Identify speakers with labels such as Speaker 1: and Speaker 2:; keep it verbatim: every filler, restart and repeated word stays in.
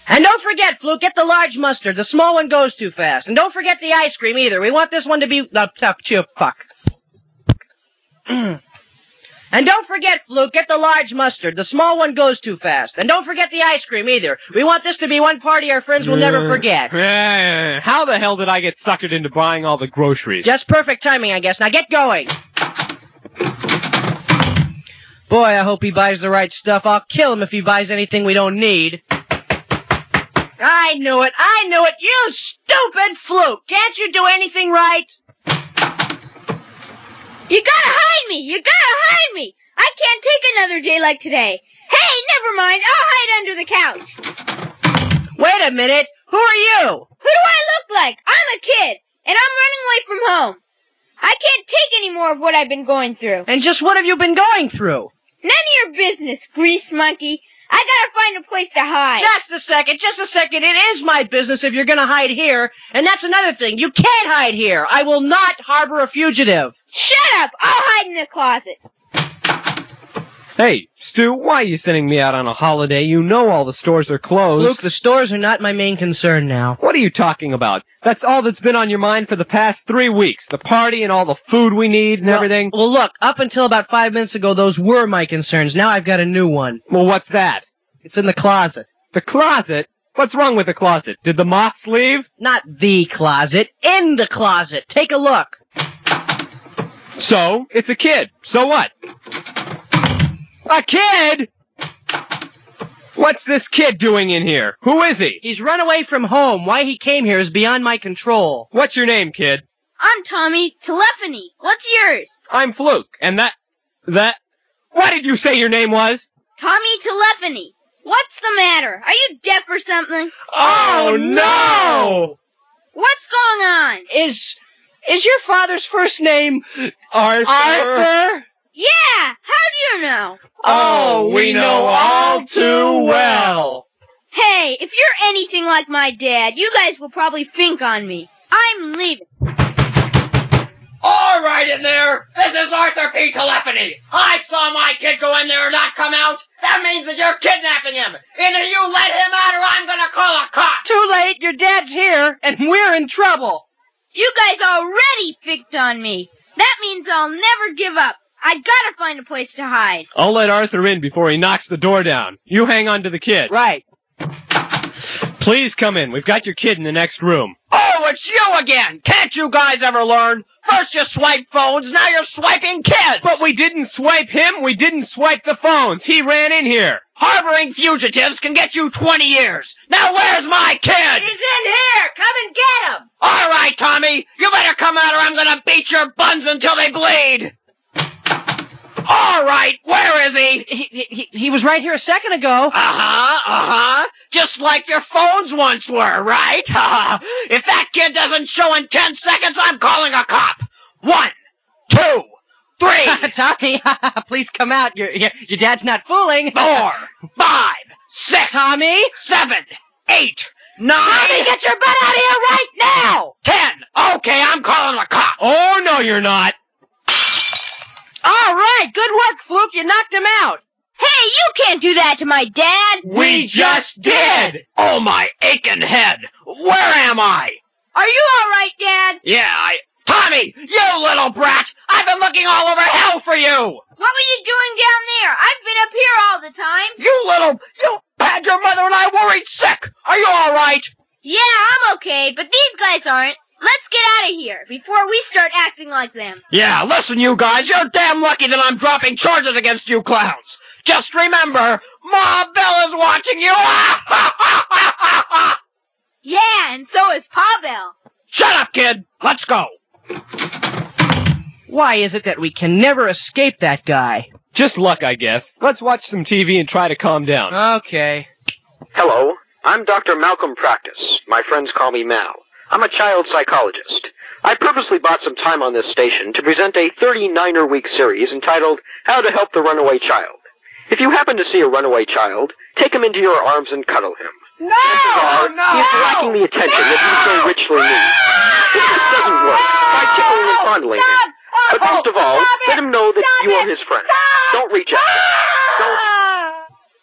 Speaker 1: And don't forget, Fluke, get the large mustard. The small one goes too fast. And don't forget the ice cream either. We want this one to be... Uh, uh, fuck. And don't forget, Fluke, get the large mustard. The small one goes too fast. And don't forget the ice cream either. We want this to be one party our friends will never forget.
Speaker 2: How the hell did I get suckered into buying all the groceries?
Speaker 1: Just perfect timing, I guess. Now get going. Boy, I hope he buys the right stuff. I'll kill him if he buys anything we don't need. I knew it. I knew it. You stupid Fluke. Can't you do anything right?
Speaker 3: You gotta hide me! You gotta hide me! I can't take another day like today. Hey, never mind. I'll hide under the couch.
Speaker 1: Wait a minute. Who are you?
Speaker 3: Who do I look like? I'm a kid, and I'm running away from home. I can't take any more of what I've been going through.
Speaker 1: And just what have you been going through?
Speaker 3: None of your business, grease monkey. I gotta find a place to hide.
Speaker 1: Just a second, just a second. It is my business if you're gonna hide here. And that's another thing. You can't hide here. I will not harbor a fugitive.
Speaker 3: Shut up! I'll hide in the closet.
Speaker 2: Hey, Stu, why are you sending me out on a holiday? You know all the stores are closed.
Speaker 1: Luke, the stores are not my main concern now.
Speaker 2: What are you talking about? That's all that's been on your mind for the past three weeks. The party and all the food we need and
Speaker 1: well,
Speaker 2: everything.
Speaker 1: Well, look, up until about five minutes ago, those were my concerns. Now I've got a new one.
Speaker 2: Well, what's that?
Speaker 1: It's in the closet.
Speaker 2: The closet? What's wrong with the closet? Did the moths leave?
Speaker 1: Not the closet. In the closet. Take a look.
Speaker 2: So? It's a kid. So what? A kid? What's this kid doing in here? Who is he?
Speaker 1: He's run away from home. Why he came here is beyond my control.
Speaker 2: What's your name, kid?
Speaker 3: I'm Tommy Telephony. What's yours?
Speaker 2: I'm Fluke. And that... that... What did you say your name was?
Speaker 3: Tommy Telephony. What's the matter? Are you deaf or something?
Speaker 2: Oh, no!
Speaker 3: What's going on?
Speaker 1: Is... is your father's first name...
Speaker 2: Arthur?
Speaker 1: Arthur?
Speaker 3: Yeah! How do you know?
Speaker 2: Oh, we know all too well.
Speaker 3: Hey, if you're anything like my dad, you guys will probably think on me. I'm leaving.
Speaker 4: All right in there. This is Arthur P. Telephony. I saw my kid go in there and not come out. That means that you're kidnapping him. Either you let him out or I'm gonna call a cop.
Speaker 1: Too late. Your dad's here, and we're in trouble.
Speaker 3: You guys already picked on me. That means I'll never give up. I gotta find a place to hide.
Speaker 2: I'll let Arthur in before he knocks the door down. You hang on to the kid.
Speaker 1: Right.
Speaker 2: Please come in. We've got your kid in the next room.
Speaker 4: Oh, it's you again. Can't you guys ever learn? First you swipe phones, now you're swiping kids.
Speaker 2: But we didn't swipe him. We didn't swipe the phones. He ran in here.
Speaker 4: Harboring fugitives can get you twenty years. Now where's my kid?
Speaker 1: He's in here. Come and get him.
Speaker 4: All right, Tommy. You better come out or I'm gonna beat your buns until they bleed. All right, where is he?
Speaker 1: He, he, he was right here a second ago.
Speaker 4: Uh-huh, uh-huh. Just like your phones once were, right? If that kid doesn't show in ten seconds, I'm calling a cop. One, two, three.
Speaker 1: Tommy, please come out. Your, your, your dad's not fooling.
Speaker 4: Four, five, six.
Speaker 1: Tommy?
Speaker 4: Seven, eight, nine.
Speaker 1: Tommy, get your butt out of here right now.
Speaker 4: Ten. Okay, I'm calling a cop.
Speaker 2: Oh, no, you're not.
Speaker 1: All right, good work, Fluke. You knocked him out.
Speaker 3: Hey, you can't do that to my dad.
Speaker 2: We just did.
Speaker 4: Oh, my aching head. Where am I?
Speaker 3: Are you all right, Dad?
Speaker 4: Yeah, I... Tommy, you little brat! I've been looking all over hell for you!
Speaker 3: What were you doing down there? I've been up here all the time.
Speaker 4: You little... You had your mother and I worried sick! Are you all right?
Speaker 3: Yeah, I'm okay, but these guys aren't. Let's get out of here before we start acting like them.
Speaker 4: Yeah, listen, you guys, you're damn lucky that I'm dropping charges against you clowns. Just remember, Ma Bell is watching you!
Speaker 3: Yeah, and so is Pa Bell.
Speaker 4: Shut up, kid! Let's go!
Speaker 1: Why is it that we can never escape that guy?
Speaker 2: Just luck, I guess. Let's watch some T V and try to calm down.
Speaker 1: Okay.
Speaker 5: Hello, I'm Doctor Malcolm Practice. My friends call me Mal. I'm a child psychologist. I purposely bought some time on this station to present a thirty-niner week series entitled How to Help the Runaway Child. If you happen to see a runaway child, take him into your arms and cuddle him.
Speaker 1: No!
Speaker 5: Are,
Speaker 1: no!
Speaker 5: He is lacking the attention
Speaker 1: no!
Speaker 5: that he so richly needs. If this doesn't work, try tickling and fondling him. But most of all, let him know that you are his friend. Don't reach out. Don't...